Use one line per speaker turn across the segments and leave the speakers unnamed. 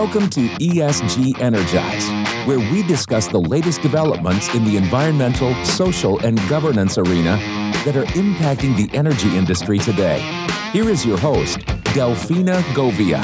Welcome to ESG Energized, where we discuss the latest developments in the environmental, social, and governance arena that are impacting the energy industry today. Here is your host, Delfina Govia.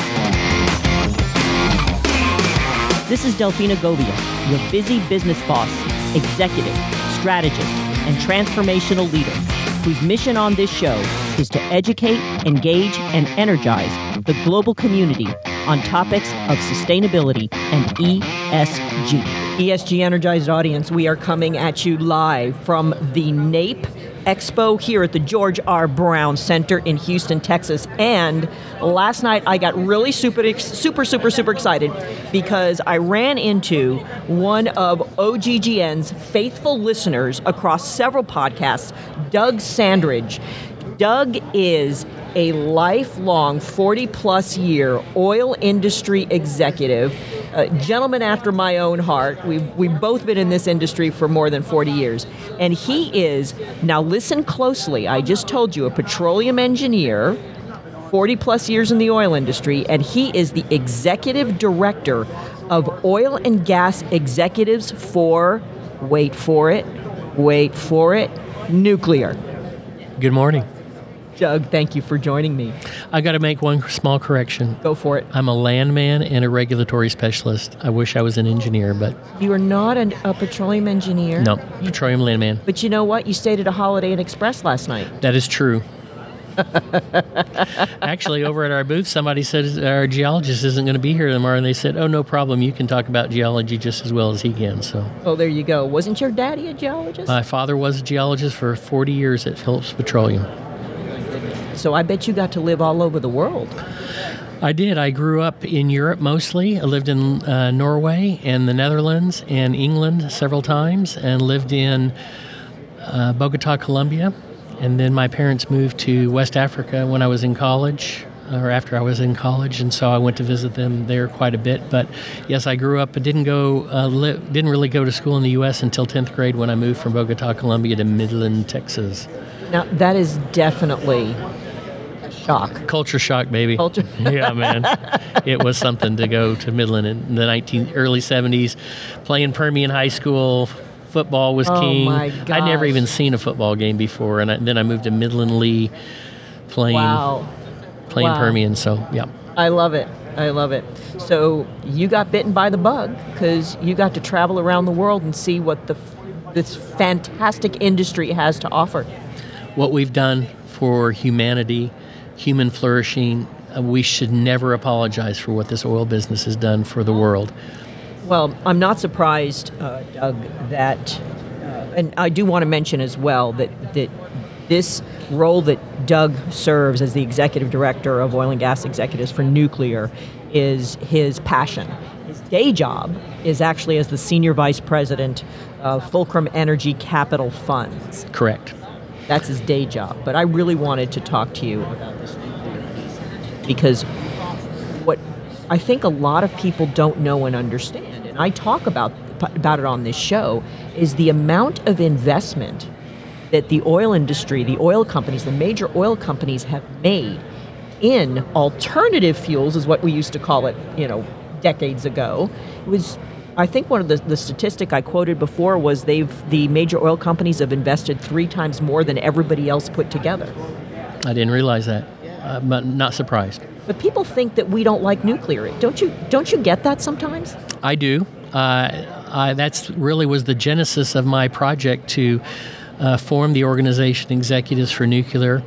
This is Delfina Govia, your busy business boss, executive, strategist, and transformational leader, whose mission on this show is to educate, engage, and energize the global community on topics of sustainability and ESG. ESG Energized audience, we are coming at you live from the NAPE Expo here at the George R. Brown Center in Houston, Texas. And last night I got really super excited because I ran into one of OGGN's faithful listeners across several podcasts, Doug Sandridge. Doug is a lifelong 40-plus year oil industry executive, a gentleman after my own heart. We've both been in this industry for more than 40 years. And he is, now listen closely, I just told you, a petroleum engineer, 40-plus years in the oil industry, and he is the executive director of Oil and Gas Executives for, wait for it, nuclear.
Good morning.
Doug, thank you for joining me.
I got to make one small correction.
Go for it.
I'm a landman and a regulatory specialist. I wish I was an engineer, but...
You are not a petroleum engineer?
No, petroleum landman.
But you know what? You stayed at a Holiday Inn Express last night.
That is true. Actually, over at our booth, somebody said our geologist isn't going to be here tomorrow, and they said, oh, no problem, you can talk about geology just as well as he can. So.
Oh, there you go. Wasn't your daddy a geologist?
My father was a geologist for 40 years at Phillips Petroleum.
So I bet you got to live all over the world.
I did. I grew up in Europe mostly. I lived in Norway and the Netherlands and England several times, and lived in Bogota, Colombia. And then my parents moved to West Africa when I was in college, or after I was in college, and so I went to visit them there quite a bit. But yes, I grew up, but didn't really go to school in the U.S. until 10th grade when I moved from Bogota, Colombia to Midland, Texas.
Now, that is definitely a shock.
Culture shock, baby.
Culture.
Yeah, man. It was something to go to Midland in the early 70s, playing Permian High School. Football was king.
Oh my gosh.
I'd never even seen a football game before, and then I moved to Midland Lee, playing Permian. So yeah,
I love it. So you got bitten by the bug because you got to travel around the world and see what this fantastic industry has to offer.
What we've done for humanity, human flourishing, we should never apologize for what this oil business has done for the world.
Well, I'm not surprised, Doug, that, and I do want to mention as well that this role that Doug serves as the executive director of Oil and Gas Executives for nuclear is his passion. His day job is actually as the senior vice president of Fulcrum Energy Capital Funds.
Correct.
That's his day job. But I really wanted to talk to you about this because what I think a lot of people don't know and understand, and I talk about it on this show, is the amount of investment that the oil industry, the oil companies, the major oil companies have made in alternative fuels, is what we used to call it, decades ago. It was, I think one of the statistic I quoted before was the major oil companies have invested 3 times more than everybody else put together.
I didn't realize that. I'm not surprised.
But people think that we don't like nuclear. Don't you get that sometimes?
I do. That's really was the genesis of my project to form the organization Executives for Nuclear,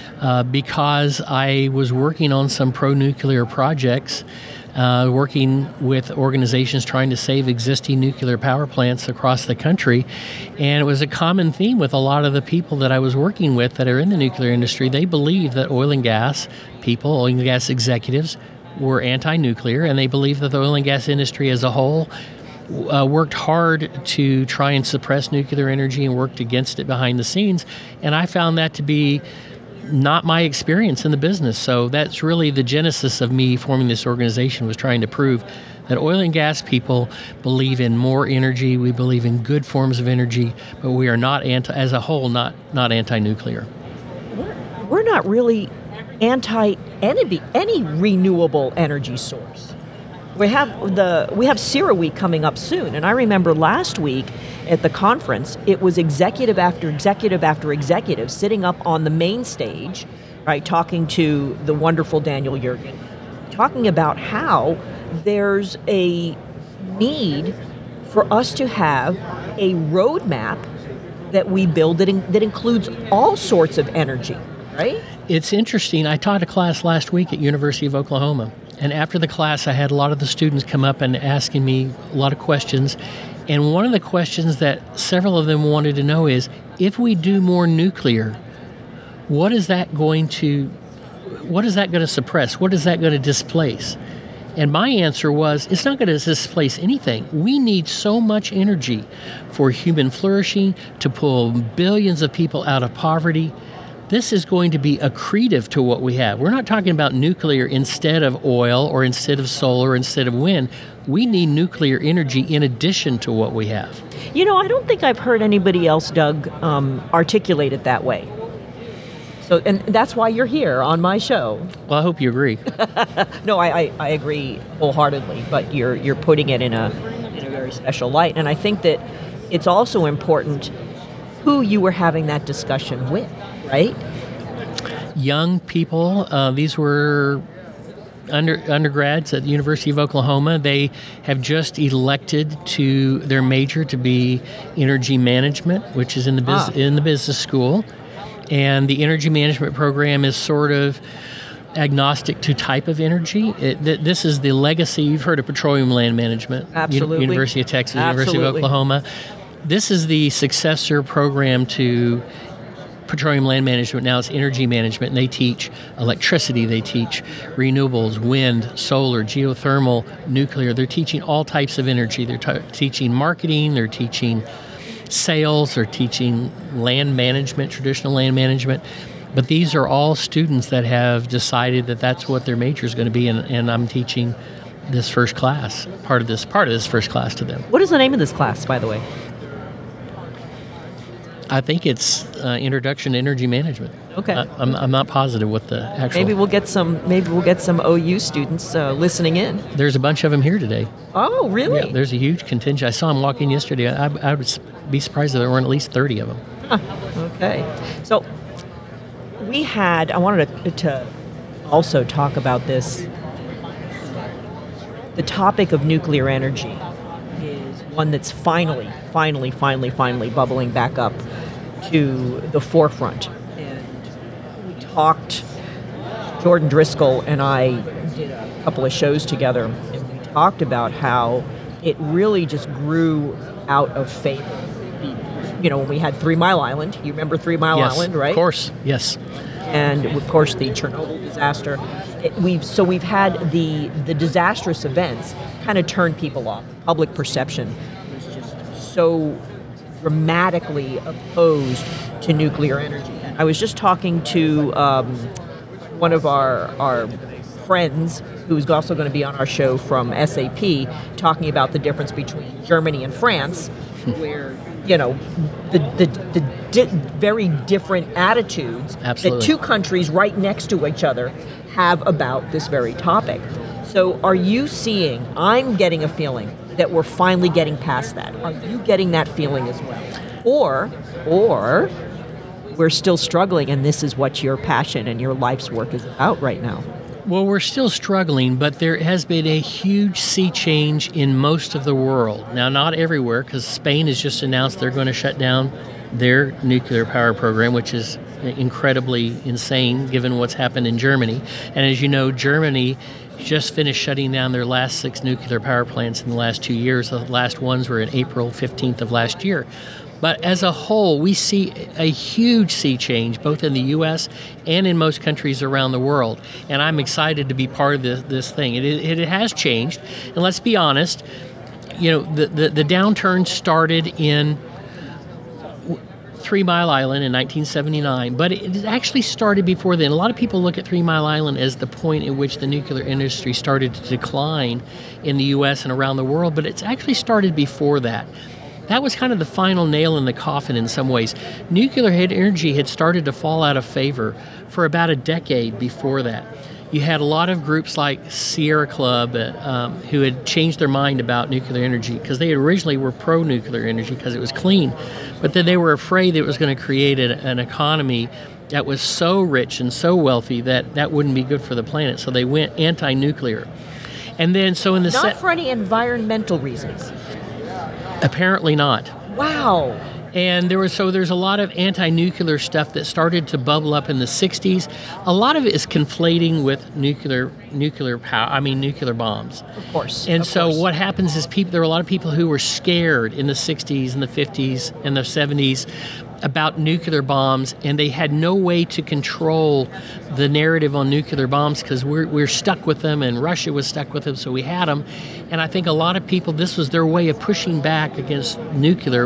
because I was working on some pro-nuclear projects, working with organizations trying to save existing nuclear power plants across the country. And it was a common theme with a lot of the people that I was working with that are in the nuclear industry. They believe that oil and gas people, oil and gas executives, were anti-nuclear, and they believe that the oil and gas industry as a whole worked hard to try and suppress nuclear energy and worked against it behind the scenes. And I found that to be not my experience in the business. So that's really the genesis of me forming this organization, was trying to prove that oil and gas people believe in more energy. We believe in good forms of energy, but we are not as a whole, not anti-nuclear.
We're not really anti any renewable energy source. We have CERA Week coming up soon, and I remember last week at the conference, it was executive after executive after executive sitting up on the main stage, right, talking to the wonderful Daniel Yergin, talking about how there's a need for us to have a roadmap that we build that includes all sorts of energy, right?
It's interesting. I taught a class last week at University of Oklahoma. And after the class, I had a lot of the students come up and asking me a lot of questions. And one of the questions that several of them wanted to know is, if we do more nuclear, what is that going to suppress? What is that going to displace? And my answer was, it's not going to displace anything. We need so much energy for human flourishing, to pull billions of people out of poverty. This is going to be accretive to what we have. We're not talking about nuclear instead of oil or instead of solar or instead of wind. We need nuclear energy in addition to what we have.
You know, I don't think I've heard anybody else, Doug, articulate it that way. So, and that's why you're here on my show.
Well, I hope you agree.
No, I agree wholeheartedly, but you're putting it in a very special light. And I think that it's also important who you were having that discussion with, right?
Young people. These were undergrads at the University of Oklahoma. They have just elected to their major to be energy management, which is in the business school. And the energy management program is sort of agnostic to type of energy. This is the legacy. You've heard of petroleum land management.
Absolutely.
University of Texas,
Absolutely.
University of Oklahoma. This is the successor program to petroleum land management. Now it's energy management, and they teach electricity, they teach renewables, wind, solar, geothermal, nuclear. They're teaching all types of energy. They're teaching marketing, they're teaching sales, they're teaching land management, traditional land management. But these are all students that have decided that that's what their major is going to be, and I'm teaching this first class, part of this first class to them.
What is the name of this class, by the way?
I think it's Introduction to Energy Management.
Okay.
I'm not positive what the actual.
Maybe we'll get some OU students listening in.
There's a bunch of them here today.
Oh, really?
Yeah, there's a huge contingent. I saw them walk in yesterday. I would be surprised if there weren't at least 30 of them.
Huh. Okay. So I wanted to also talk about this. The topic of nuclear energy is one that's finally bubbling back up to the forefront. And we talked, Jordan Driscoll and I did a couple of shows together, and we talked about how it really just grew out of favor. You know, when we had 3 Mile Island, you remember 3 Mile Island, right?
Of course, yes.
And of course the Chernobyl disaster. We've had the disastrous events kind of turn people off. Public perception was just so dramatically opposed to nuclear energy. I was just talking to one of our friends who's also going to be on our show from SAP, talking about the difference between Germany and France, where the very different attitudes
Absolutely.
that two countries right next to each other have about this very topic. So are you seeing, I'm getting a feeling that we're finally getting past that. Are you getting that feeling as well? Or we're still struggling, and this is what your passion and your life's work is about right now?
Well, we're still struggling, but there has been a huge sea change in most of the world. Now, not everywhere, because Spain has just announced they're going to shut down their nuclear power program, which is incredibly insane given what's happened in Germany. And as you know, Germany just finished shutting down their last 6 nuclear power plants in the last 2 years. The last ones were in April 15th of last year. But as a whole, we see a huge sea change, both in the U.S. and in most countries around the world. And I'm excited to be part of this thing. It has changed. And let's be honest, the downturn started in 3 Mile Island in 1979, but it actually started before then. A lot of people look at 3 Mile Island as the point at which the nuclear industry started to decline in the U.S. and around the world, but it's actually started before that. That was kind of the final nail in the coffin in some ways. Nuclear energy had started to fall out of favor for about a decade before that. you had a lot of groups like Sierra Club who had changed their mind about nuclear energy, because they originally were pro-nuclear energy because it was clean, but then they were afraid it was going to create an economy that was so rich and so wealthy that wouldn't be good for the planet. So they went anti-nuclear. And then so in the
not for any environmental reasons.
Apparently not.
Wow.
And there's a lot of anti-nuclear stuff that started to bubble up in the 60s. A lot of it is conflating with nuclear bombs.
Of course.
And what happens is there are a lot of people who were scared in the 60s and the 50s and the 70s about nuclear bombs, and they had no way to control the narrative on nuclear bombs because we're stuck with them, and Russia was stuck with them, so we had them. And I think a lot of people, this was their way of pushing back against nuclear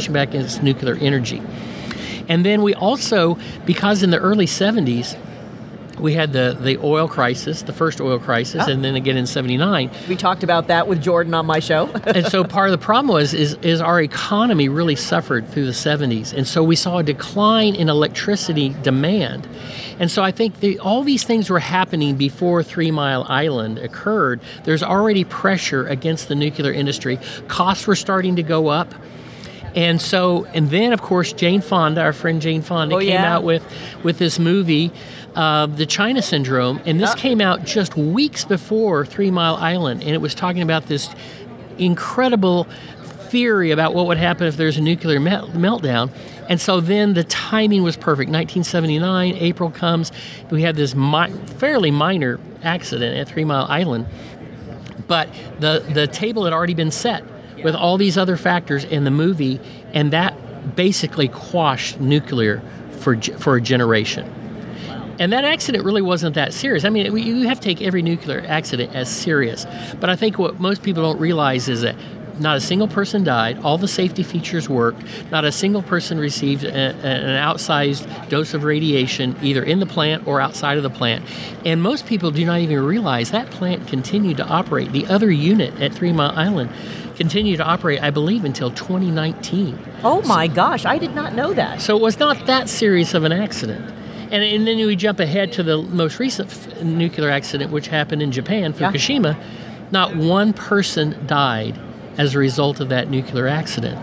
energy. And then we also, because in the early 70s, we had the oil crisis, the first oil crisis, and then again in 79.
We talked about that with Jordan on my show.
And so part of the problem is our economy really suffered through the 70s. And so we saw a decline in electricity demand. And so I think all these things were happening before 3 Mile Island occurred. There's already pressure against the nuclear industry. Costs were starting to go up. And then, of course, Jane Fonda, our friend Jane Fonda, came out with this movie, The China Syndrome, and this came out just weeks before 3 Mile Island, and it was talking about this incredible theory about what would happen if there's a nuclear meltdown. And so then the timing was perfect. 1979, April comes, we had this fairly minor accident at 3 Mile Island, but the table had already been set with all these other factors in the movie, and that basically quashed nuclear for a generation. And that accident really wasn't that serious. I mean, you have to take every nuclear accident as serious. But I think what most people don't realize is that not a single person died, all the safety features worked, not a single person received an outsized dose of radiation, either in the plant or outside of the plant. And most people do not even realize that plant continued to operate. The other unit at 3 Mile Island continued to operate, I believe, until 2019.
Oh my gosh, I did not know that.
So it was not that serious of an accident. And then we jump ahead to the most recent nuclear accident, which happened in Japan, Fukushima. Not one person died as a result of that nuclear accident.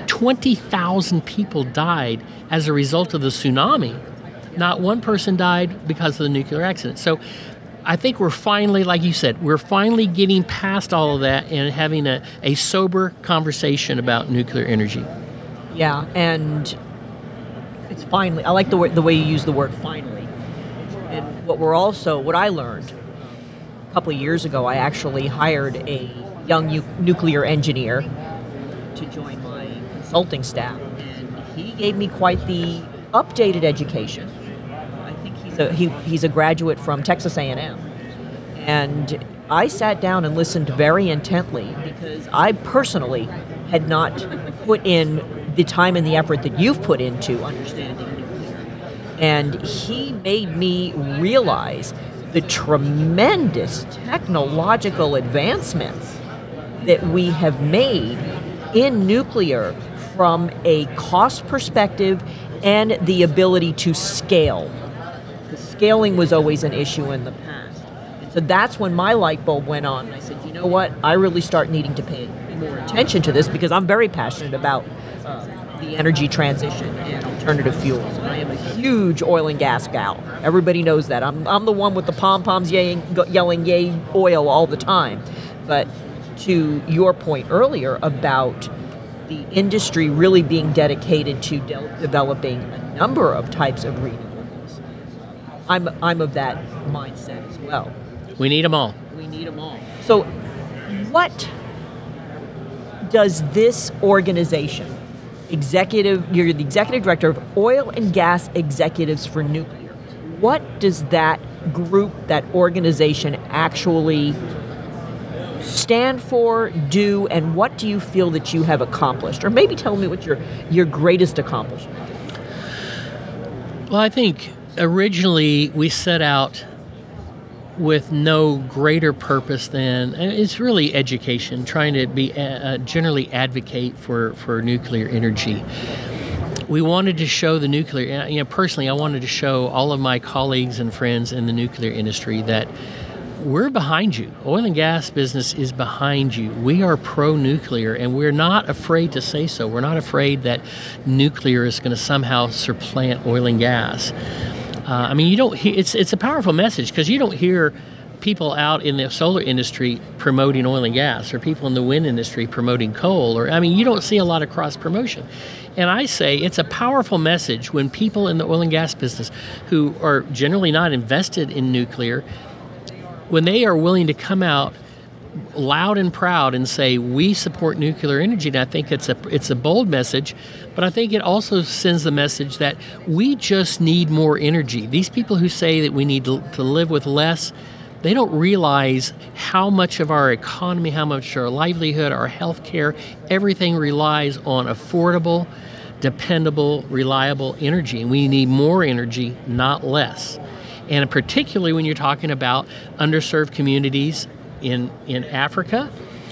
20,000 people died as a result of the tsunami. Not one person died because of the nuclear accident. So I think we're finally, like you said, we're finally getting past all of that and having a sober conversation about nuclear energy.
Yeah, and it's finally, I like the way you use the word finally. And what I learned a couple of years ago, I actually hired a young nuclear engineer to join my consulting staff, and he gave me quite the updated education. I think he's a graduate from Texas A&M, and I sat down and listened very intently because I personally had not put in the time and the effort that you've put into understanding nuclear. And he made me realize the tremendous technological advancements that we have made in nuclear from a cost perspective and the ability to scale. The scaling was always an issue in the past. And so that's when my light bulb went on. I said, you know what? I really start needing to pay more attention to this because I'm very passionate about the energy transition and alternative fuels. And I am a huge oil and gas gal. Everybody knows that. I'm the one with the pom-poms yelling yay oil all the time. But to your point earlier about the industry really being dedicated to developing a number of types of renewables, I'm of that mindset as well.
We need them all.
We need them all. So what does this organization, you're the executive director of Oil and Gas Executives for Nuclear, what does that group, that organization actually stand for, do, and what do you feel that you have accomplished? Or maybe tell me what your greatest accomplishment is.
Well, I think originally we set out with no greater purpose than, and it's really education, trying to be generally advocate for nuclear energy. we wanted to show the nuclear, personally, I wanted to show all of my colleagues and friends in the nuclear industry that we're behind you. Oil and gas business is behind you. We are pro-nuclear, and we're not afraid to say so. We're not afraid that nuclear is going to somehow supplant oil and gas. You don't hear, it's a powerful message, because you don't hear people out in the solar industry promoting oil and gas, or people in the wind industry promoting coal, you don't see a lot of cross promotion. And I say it's a powerful message when people in the oil and gas business, who are generally not invested in nuclear, when they are willing to come out loud and proud and say, we support nuclear energy. And I think it's a bold message, but I think it also sends the message that we just need more energy. These people who say that we need to live with less, they don't realize how much of our economy, how much our livelihood, our health care, everything relies on affordable, dependable, reliable energy. And we need more energy, not less. And particularly when you're talking about underserved communities in Africa.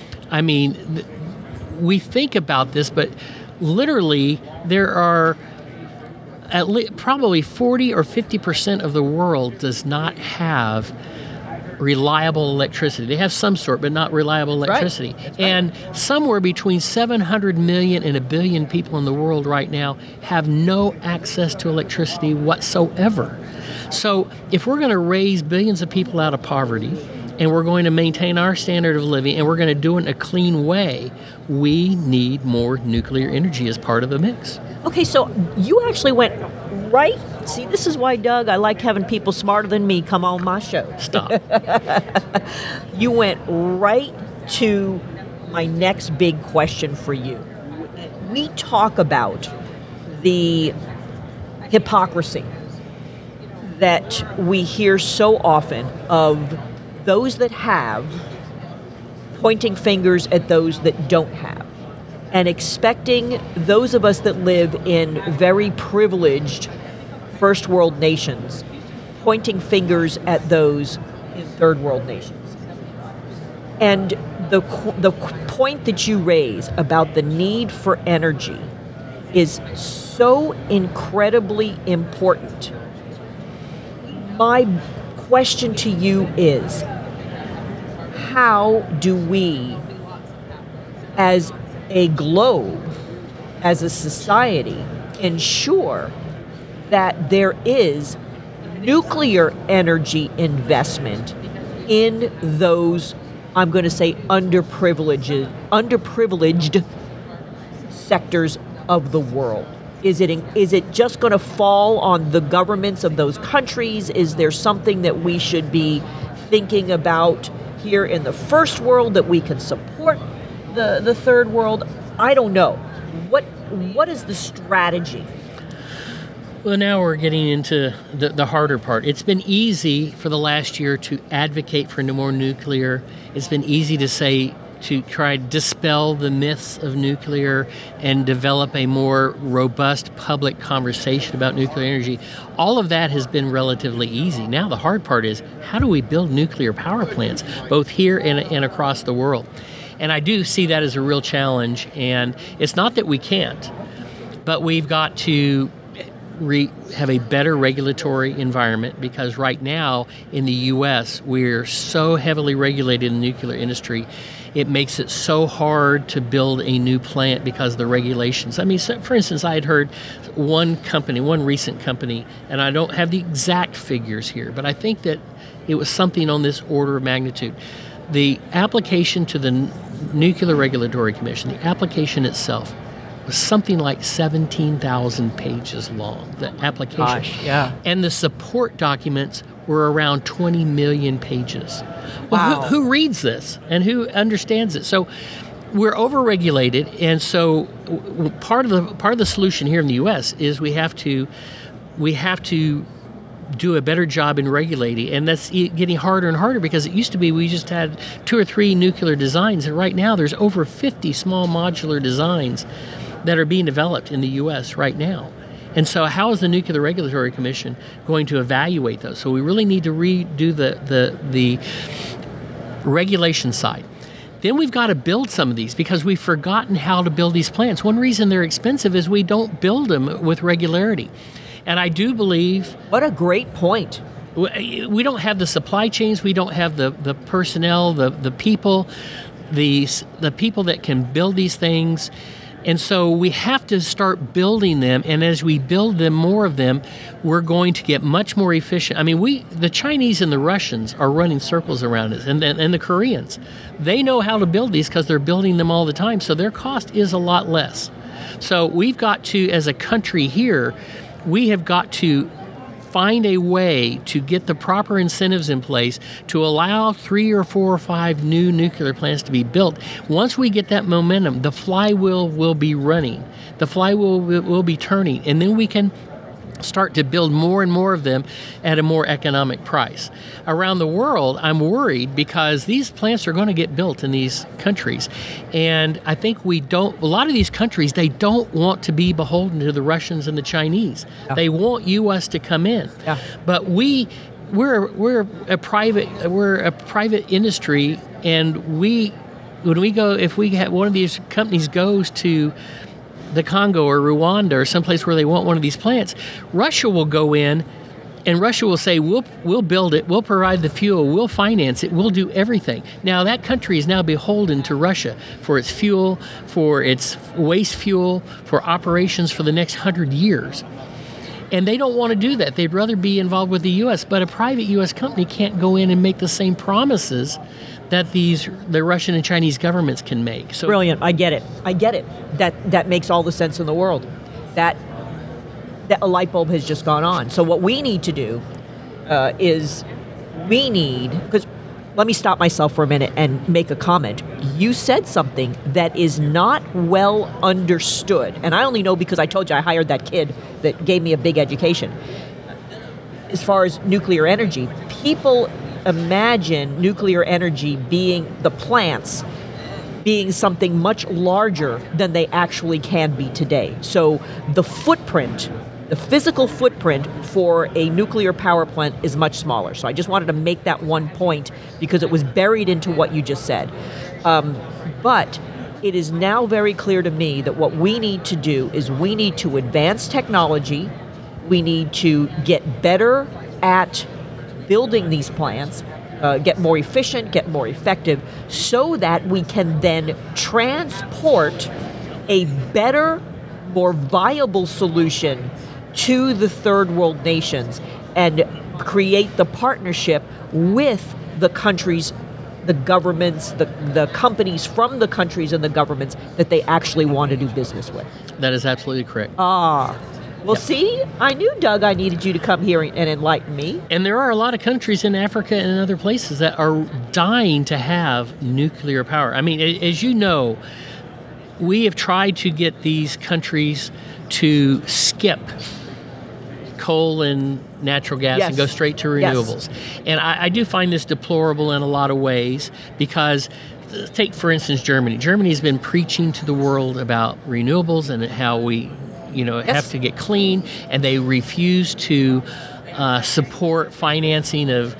We think about this, but literally there are at least probably 40 or 50% of the world does not have reliable electricity. They have some sort, but not reliable electricity. Right. And somewhere between 700 million and 1 billion people in the world right now have no access to electricity whatsoever. So if we're going to raise billions of people out of poverty, and we're going to maintain our standard of living, and we're going to do it in a clean way, we need more nuclear energy as part of the mix.
Okay, so you actually went right. See, this is why, Doug, I like having people smarter than me come on my show.
Stop.
You went right to my next big question for you. We talk about the hypocrisy that we hear so often of those that have pointing fingers at those that don't have, and expecting those of us that live in very privileged first world nations pointing fingers at those in third world nations. And the point that you raise about the need for energy is so incredibly important. My question to you is, how do we, as a globe, as a society, ensure that there is nuclear energy investment in those, I'm going to say, underprivileged sectors of the world? Is it just going to fall on the governments of those countries? Is there something that we should be thinking about here in the first world that we can support the third world? I don't know. What is the strategy?
Well, now we're getting into the harder part. It's been easy for the last year to advocate for more nuclear. It's been easy to try to dispel the myths of nuclear and develop a more robust public conversation about nuclear energy. All of that has been relatively easy. Now the hard part is, how do we build nuclear power plants, both here and across the world? And I do see that as a real challenge. And it's not that we can't, but we've got to have a better regulatory environment, because right now in the U.S. we're so heavily regulated in the nuclear industry. It makes it so hard to build a new plant because of the regulations. For instance, I had heard one recent company, and I don't have the exact figures here, but I think that it was something on this order of magnitude. The application to the Nuclear Regulatory Commission, the application itself, was something like 17,000 pages long, the application.
Gosh, yeah.
And the support documents were around 20 million pages. Well,
wow.
Who reads this and who understands it? So we're overregulated, and so part of the solution here in the U.S. is we have to do a better job in regulating, and that's getting harder and harder, because it used to be we just had 2 or 3 nuclear designs, and right now there's over 50 small modular designs that are being developed in the U.S. right now. And so how is the Nuclear Regulatory Commission going to evaluate those? So we really need to redo the regulation side. then we've got to build some of these because we've forgotten how to build these plants. One reason they're expensive is we don't build them with regularity. And I do believe...
What a great point.
We don't have the supply chains. We don't have the personnel, the people, the people that can build these things. And so we have to start building them, and as we build them, more of them, we're going to get much more efficient. I mean, the Chinese and the Russians are running circles around us, and the Koreans. They know how to build these because they're building them all the time, so their cost is a lot less. So we've got to, as a country here, we have got to find a way to get the proper incentives in place to allow 3 or 4 or 5 new nuclear plants to be built. Once we get that momentum, the flywheel will be running. The flywheel will be turning, and then we can start to build more and more of them at a more economic price. Around the world, I'm worried because these plants are going to get built in these countries. And I think a lot of these countries, they don't want to be beholden to the Russians and the Chinese. Yeah. They want U.S. to come in. Yeah. But we're a private industry, and if one of these companies goes to the Congo or Rwanda or someplace where they want one of these plants, Russia will go in and Russia will say, we'll build it, we'll provide the fuel, we'll finance it, we'll do everything. Now that country is now beholden to Russia for its fuel, for its waste fuel, for operations for the next 100 years. And they don't want to do that. They'd rather be involved with the U.S., but a private U.S. company can't go in and make the same promises that the Russian and Chinese governments can make. So
brilliant. I get it. That makes all the sense in the world. That a light bulb has just gone on. So what we need to do because let me stop myself for a minute and make a comment. You said something that is not well understood, and I only know because I told you I hired that kid that gave me a big education. As far as nuclear energy, people imagine nuclear energy being the plants being something much larger than they actually can be today. So the physical footprint for a nuclear power plant is much smaller. So I just wanted to make that one point because it was buried into what you just said. But it is now very clear to me that what we need to do is we need to advance technology. We need to get better at building these plants, get more efficient, get more effective, so that we can then transport a better, more viable solution to the third world nations and create the partnership with the countries, the governments, the companies from the countries and the governments that they actually want to do business with.
That is absolutely correct.
Well, see, I knew, Doug, I needed you to come here and enlighten me.
And there are a lot of countries in Africa and in other places that are dying to have nuclear power. I mean, as you know, we have tried to get these countries to skip coal and natural gas and go straight to renewables. Yes. And I do find this deplorable in a lot of ways because, take, for instance, Germany. Germany has been preaching to the world about renewables and how we have to get clean, and they refuse to support financing of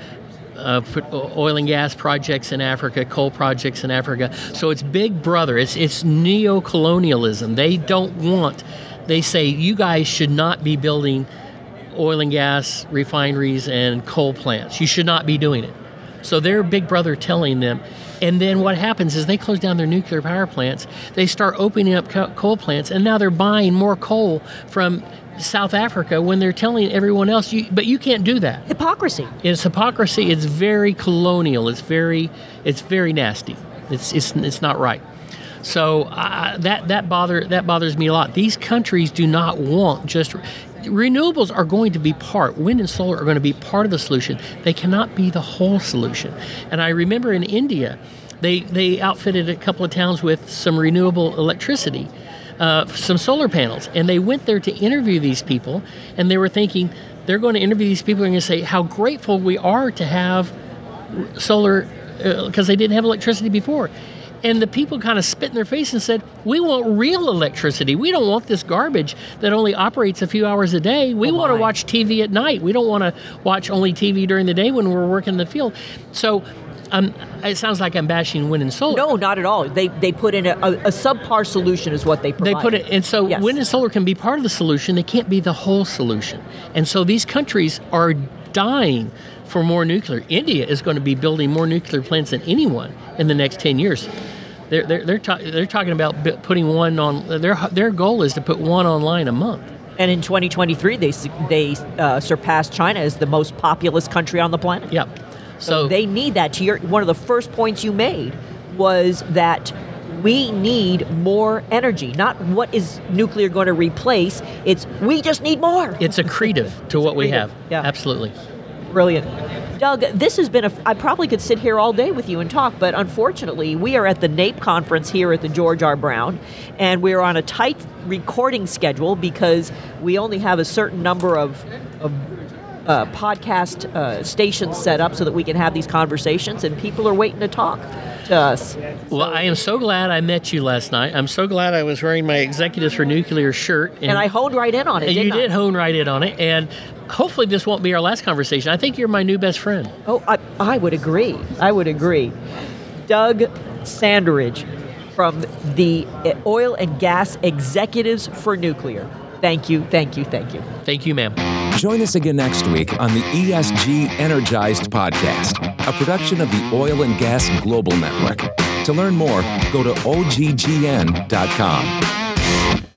oil and gas projects in Africa, coal projects in Africa. So it's Big Brother. It's neo-colonialism. They say you guys should not be building oil and gas refineries and coal plants. You should not be doing it. So they're Big Brother telling them. And then what happens is they close down their nuclear power plants, they start opening up coal plants, and now they're buying more coal from South Africa when they're telling everyone else, but you can't do that.
Hypocrisy.
It's hypocrisy. It's very colonial. It's very nasty. It's not right. So that bothers me a lot. These countries do not want just... Renewables are going to be wind and solar are going to be part of the solution. They cannot be the whole solution. And I remember in India, they outfitted a couple of towns with some renewable electricity, some solar panels. And they went there to interview these people, and they were thinking, they're going to interview these people and going to say how grateful we are to have solar, because they didn't have electricity before. And the people kind of spit in their face and said, we want real electricity. We don't want this garbage that only operates a few hours a day. We want to watch TV at night. We don't want to watch only TV during the day when we're working in the field. So It sounds like I'm bashing wind and solar.
No, not at all. They put in a subpar solution is what they provide.
They put it, and so
Yes.
wind and solar can be part of the solution. They can't be the whole solution. And so these countries are dying for more nuclear. India is going to be building more nuclear plants than anyone in the next 10 years. They're talking about putting one on. Their goal is to put one online a month.
And in 2023, they surpassed China as the most populous country on the planet.
Yeah. So
they need that. One of the first points you made was that we need more energy. Not what is nuclear going to replace. It's we just need more.
It's accretive to what we have.
Yeah.
Absolutely.
Brilliant. Doug, this has been I probably could sit here all day with you and talk, but unfortunately, we are at the NAPE conference here at the George R. Brown, and we're on a tight recording schedule because we only have a certain number of podcast stations set up so that we can have these conversations, and people are waiting to talk to us.
Well, I am so glad I met you last night. I'm so glad I was wearing my Executives for Nuclear shirt.
And I honed right in on it,
You did
I?
hone right in on it, and hopefully this won't be our last conversation. I think you're my new best friend.
Oh, I would agree. I would agree. Doug Sanderidge from the Oil and Gas Executives for Nuclear. Thank you, thank you, thank you.
Thank you, ma'am.
Join us again next week on the ESG Energized podcast, a production of the Oil and Gas Global Network. To learn more, go to oggn.com.